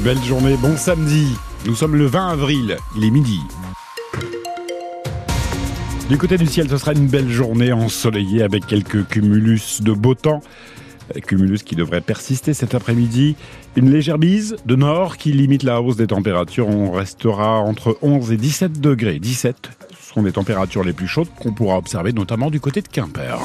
Belle journée, bon samedi. Nous sommes le 20 avril, il est midi. Du côté du ciel, ce sera une belle journée ensoleillée avec quelques cumulus de beau temps. Cumulus qui devrait persister cet après-midi. Une légère bise de nord qui limite la hausse des températures. On restera entre 11 et 17 degrés. 17 sont les températures les plus chaudes qu'on pourra observer notamment du côté de Quimper.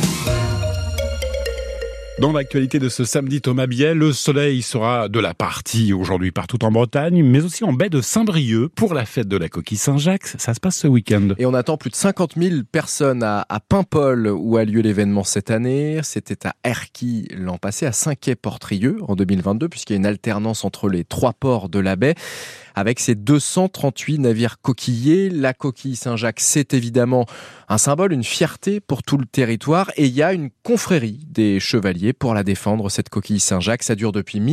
Dans l'actualité de ce samedi, Thomas Biel, le soleil sera de la partie aujourd'hui partout en Bretagne, mais aussi en baie de Saint-Brieuc pour la fête de la coquille Saint-Jacques. Ça se passe ce week-end. Et on attend plus de 50 000 personnes à Paimpol où a lieu l'événement cette année. C'était à Erquy l'an passé, à Saint-Quay-Portrieux en 2022, puisqu'il y a une alternance entre les trois ports de la baie. Avec ses 238 navires coquillés, la coquille Saint-Jacques, c'est évidemment un symbole, une fierté pour tout le territoire. Et il y a une confrérie des chevaliers pour la défendre, cette coquille Saint-Jacques. Ça dure depuis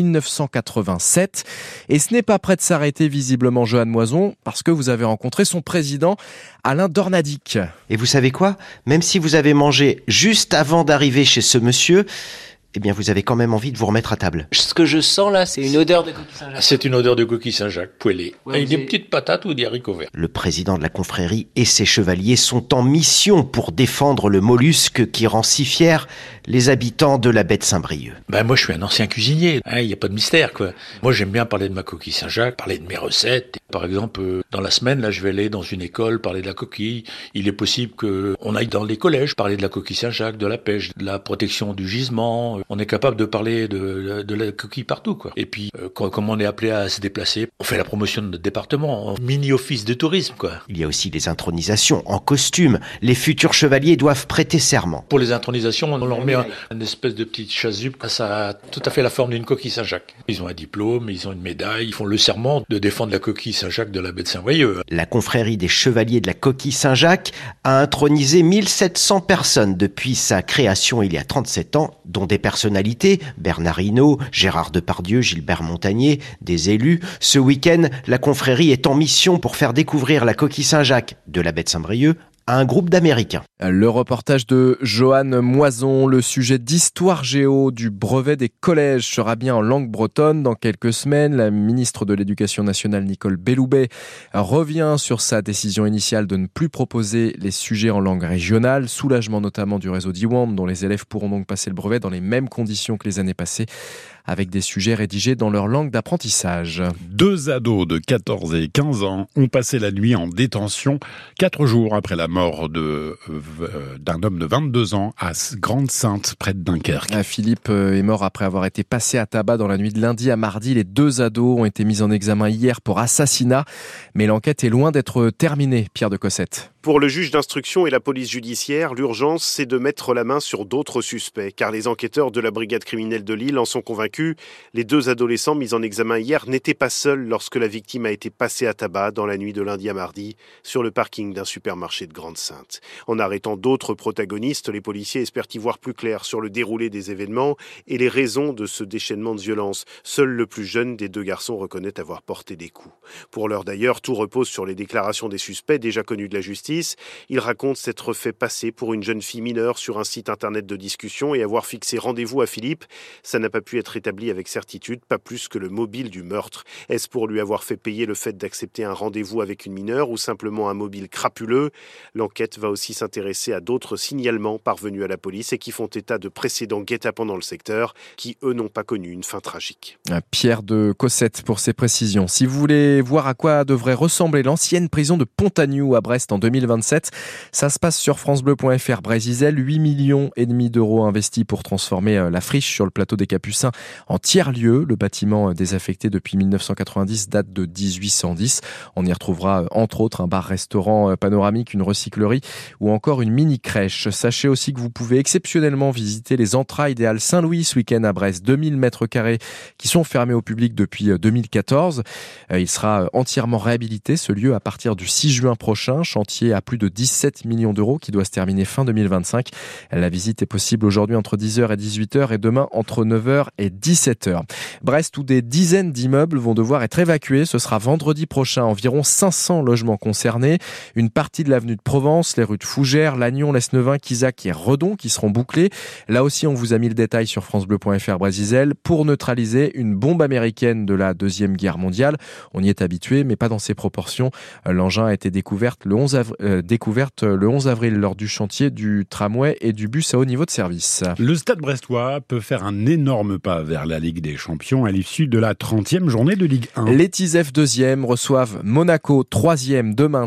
1987. Et ce n'est pas prêt de s'arrêter, visiblement, Johan Moison, parce que vous avez rencontré son président, Alain Dornadic. Et vous savez quoi ? Même si vous avez mangé juste avant d'arriver chez ce monsieur, eh bien, vous avez quand même envie de vous remettre à table. Ce que je sens là, c'est une odeur de coquille Saint-Jacques. C'est une odeur de coquille Saint-Jacques poêlée. Ouais, avec des petites patates ou des haricots verts. Le président de la confrérie et ses chevaliers sont en mission pour défendre le mollusque qui rend si fiers les habitants de la baie de Saint-Brieuc. Moi, je suis un ancien cuisinier. Il n'y a pas de mystère, quoi. Moi, j'aime bien parler de ma coquille Saint-Jacques, parler de mes recettes. Par exemple, dans la semaine, là, je vais aller dans une école parler de la coquille. Il est possible qu'on aille dans les collèges parler de la coquille Saint-Jacques, de la pêche, de la protection du gisement. On est capable de parler de la coquille partout, quoi. Et puis, comme on est appelé à se déplacer, on fait la promotion de notre département, mini-office de tourisme, quoi. Il y a aussi les intronisations en costume. Les futurs chevaliers doivent prêter serment. Pour les intronisations, on leur met une espèce de petite chasuble. Ça a tout à fait la forme d'une coquille Saint-Jacques. Ils ont un diplôme, ils ont une médaille, ils font le serment de défendre la coquille Saint-Jacques de la baie de Saint-Brieuc. La confrérie des chevaliers de la coquille Saint-Jacques a intronisé 1700 personnes depuis sa création il y a 37 ans, dont des personnalités, Bernard Hinault, Gérard Depardieu, Gilbert Montagnier, des élus. Ce week-end, la confrérie est en mission pour faire découvrir la coquille Saint-Jacques de la baie de Saint-Brieuc à un groupe d'Américains. Le reportage de Johan Moison, le sujet d'histoire géo du brevet des collèges sera bien en langue bretonne dans quelques semaines. La ministre de l'Éducation nationale, Nicole Belloubet, revient sur sa décision initiale de ne plus proposer les sujets en langue régionale. Soulagement notamment du réseau d'Iwand, dont les élèves pourront donc passer le brevet dans les mêmes conditions que les années passées, avec des sujets rédigés dans leur langue d'apprentissage. 2 ados de 14 et 15 ans ont passé la nuit en détention 4 jours après la mort d'un homme de 22 ans à Grande-Sainte, près de Dunkerque. Philippe est mort après avoir été passé à tabac dans la nuit de lundi à mardi. Les 2 ados ont été mis en examen hier pour assassinat, mais l'enquête est loin d'être terminée. Pierre de Cossette. Pour le juge d'instruction et la police judiciaire, l'urgence, c'est de mettre la main sur d'autres suspects, car les enquêteurs de la brigade criminelle de Lille en sont convaincus. Les 2 adolescents mis en examen hier n'étaient pas seuls lorsque la victime a été passée à tabac dans la nuit de lundi à mardi sur le parking d'un supermarché de Grande-Sainte. En arrêtant d'autres protagonistes, les policiers espèrent y voir plus clair sur le déroulé des événements et les raisons de ce déchaînement de violence. Seul le plus jeune des 2 garçons reconnaît avoir porté des coups. Pour l'heure d'ailleurs, tout repose sur les déclarations des suspects déjà connus de la justice. Il raconte s'être fait passer pour une jeune fille mineure sur un site internet de discussion et avoir fixé rendez-vous à Philippe. Ça n'a pas pu être établi avec certitude, pas plus que le mobile du meurtre. Est-ce pour lui avoir fait payer le fait d'accepter un rendez-vous avec une mineure ou simplement un mobile crapuleux ? L'enquête va aussi s'intéresser à d'autres signalements parvenus à la police et qui font état de précédents guet-apens dans le secteur qui, eux, n'ont pas connu une fin tragique. Pierre de Cossette pour ses précisions. Si vous voulez voir à quoi devrait ressembler l'ancienne prison de Pontagnoux à Brest en 2027, ça se passe sur francebleu.fr. Brésil, 8,5 millions d'euros investis pour transformer la friche sur le plateau des Capucins en tiers-lieu. Le bâtiment désaffecté depuis 1990 date de 1810. On y retrouvera entre autres un bar-restaurant panoramique, une recyclerie ou encore une mini-crèche. Sachez aussi que vous pouvez exceptionnellement visiter les entrailles des Halles Saint-Louis ce week-end à Brest. 2000 mètres carrés qui sont fermés au public depuis 2014. Il sera entièrement réhabilité, ce lieu, à partir du 6 juin prochain. Chantier à plus de 17 millions d'euros qui doit se terminer fin 2025. La visite est possible aujourd'hui entre 10h et 18h et demain entre 9h et 17h. Brest, où des dizaines d'immeubles vont devoir être évacués. Ce sera vendredi prochain. Environ 500 logements concernés. Une partie de l'avenue de Provence, les rues de Fougères, Auxerre, Lannion, Lesneuvin, Quizac et Redon qui seront bouclés. Là aussi, on vous a mis le détail sur francebleu.fr Brésil pour neutraliser une bombe américaine de la Deuxième Guerre mondiale. On y est habitué, mais pas dans ces proportions. L'engin a été découverte le 11 avril lors du chantier du tramway et du bus à haut niveau de service. Le Stade brestois peut faire un énorme pas vers la Ligue des Champions à l'issue de la 30e journée de Ligue 1. Les Tisef 2e reçoivent Monaco 3e demain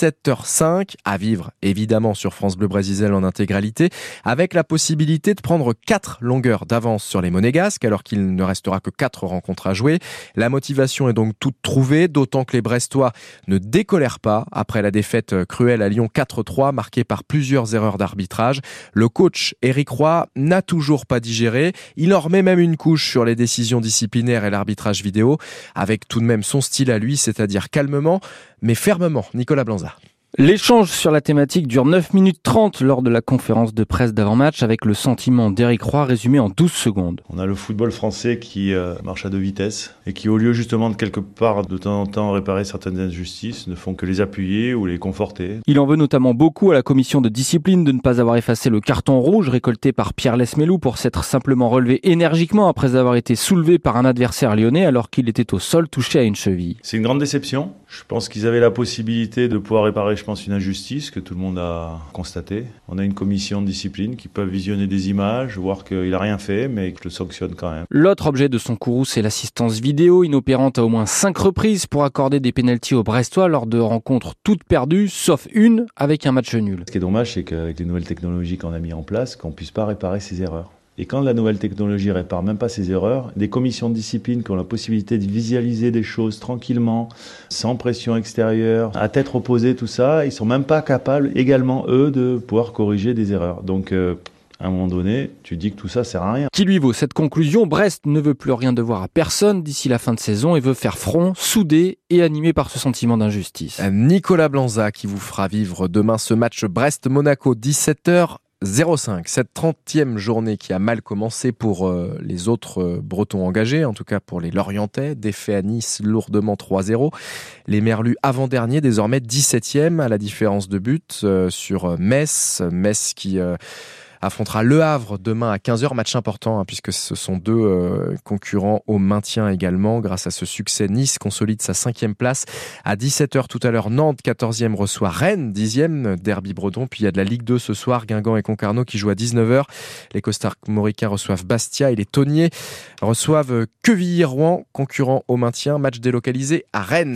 17h05 à vivre évidemment sur France Bleu Brésil en intégralité avec la possibilité de prendre 4 longueurs d'avance sur les Monégasques alors qu'il ne restera que 4 rencontres à jouer. La motivation est donc toute trouvée, d'autant que les Brestois ne décolèrent pas après la défaite cruelle à Lyon 4-3 marquée par plusieurs erreurs d'arbitrage. Le coach Éric Roy n'a toujours pas digéré. Il en remet même une couche sur les décisions disciplinaires et l'arbitrage vidéo, avec tout de même son style à lui, c'est-à-dire calmement, mais fermement. Nicolas Blanza. L'échange sur la thématique dure 9 minutes 30 lors de la conférence de presse d'avant-match avec le sentiment d'Éric Roy résumé en 12 secondes. On a le football français qui marche à 2 vitesses et qui, au lieu justement de quelque part de temps en temps réparer certaines injustices, ne font que les appuyer ou les conforter. Il en veut notamment beaucoup à la commission de discipline de ne pas avoir effacé le carton rouge récolté par Pierre Lesmelou pour s'être simplement relevé énergiquement après avoir été soulevé par un adversaire lyonnais alors qu'il était au sol touché à une cheville. C'est une grande déception. Je pense qu'ils avaient la possibilité de pouvoir réparer, je pense, une injustice que tout le monde a constatée. On a une commission de discipline qui peut visionner des images, voir qu'il n'a rien fait, mais qu'il le sanctionne quand même. L'autre objet de son courroux, c'est l'assistance vidéo, inopérante à au moins 5 reprises pour accorder des pénaltys aux Brestois lors de rencontres toutes perdues, sauf une avec un match nul. Ce qui est dommage, c'est qu'avec les nouvelles technologies qu'on a mis en place, qu'on ne puisse pas réparer ces erreurs. Et quand la nouvelle technologie répare même pas ces erreurs, des commissions de discipline qui ont la possibilité de visualiser des choses tranquillement, sans pression extérieure, à tête reposée, tout ça, ils sont même pas capables également, eux, de pouvoir corriger des erreurs. Donc, à un moment donné, tu dis que tout ça sert à rien. Qui lui vaut cette conclusion, Brest ne veut plus rien devoir à personne d'ici la fin de saison et veut faire front, soudé et animé par ce sentiment d'injustice. Nicolas Blanza qui vous fera vivre demain ce match Brest-Monaco 17h. 05, cette 30e journée qui a mal commencé pour les autres Bretons engagés, en tout cas pour les Lorientais, défait à Nice lourdement 3-0. Les Merlus avant-dernier, désormais 17e à la différence de but sur Metz. Metz qui affrontera Le Havre demain à 15h, match important puisque ce sont deux concurrents au maintien également. Grâce à ce succès, Nice consolide sa 5e place. À 17h tout à l'heure, Nantes 14e reçoit Rennes 10e, derby breton. Puis il y a de la Ligue 2 ce soir, Guingamp et Concarneau qui jouent à 19h. Les Costarmoricains reçoivent Bastia et les Tonniers reçoivent Quevilly-Rouen, concurrent au maintien. Match délocalisé à Rennes.